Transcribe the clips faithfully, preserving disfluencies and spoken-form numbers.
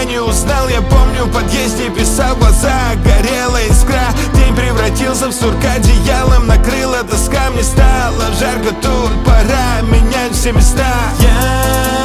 тебя не узнал. Я помню, в подъезде писал в глаза, горела искра. День превратился в сурка, одеялом накрыла доска. Мне стало жарко тут, пора менять все места. Я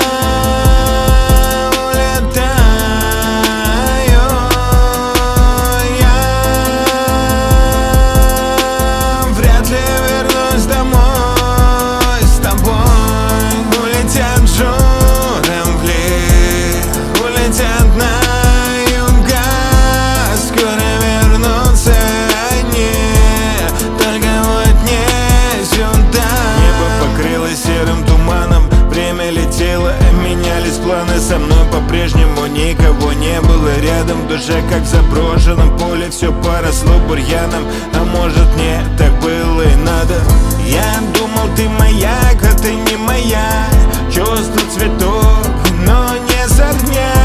планы, со мной по-прежнему никого не было рядом. В душе, как в заброшенном поле, все поросло бурьяном. А может, мне так было и надо. Я думал, ты моя, а ты не моя. Чувство цветов, но не с огня.